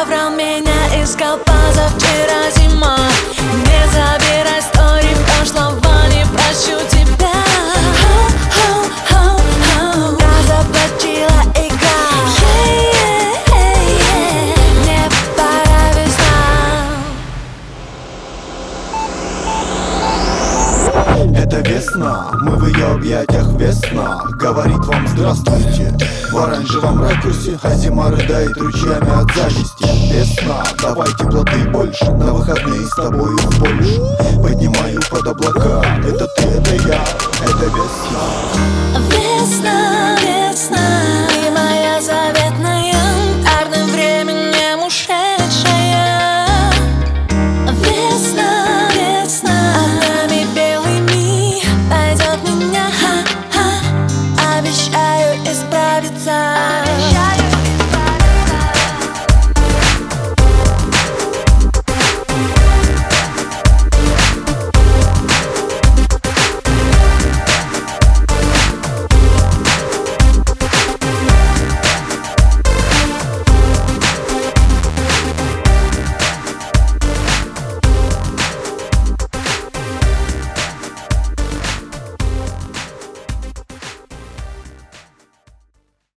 соврал, меня искал позавчера зима. Не забирай стори прошлого, не прощу тебя. Я заплатила игра. Мне пора весна. Это весна, мы в ее объятиях, весна говорит вам здравствуйте. В оранжевом ракурсе, а зима рыдает ручьями от зависти. Весна, давай теплоты больше, на выходные с тобою в Польшу. Поднимаю под облака, это ты, это я, это весна.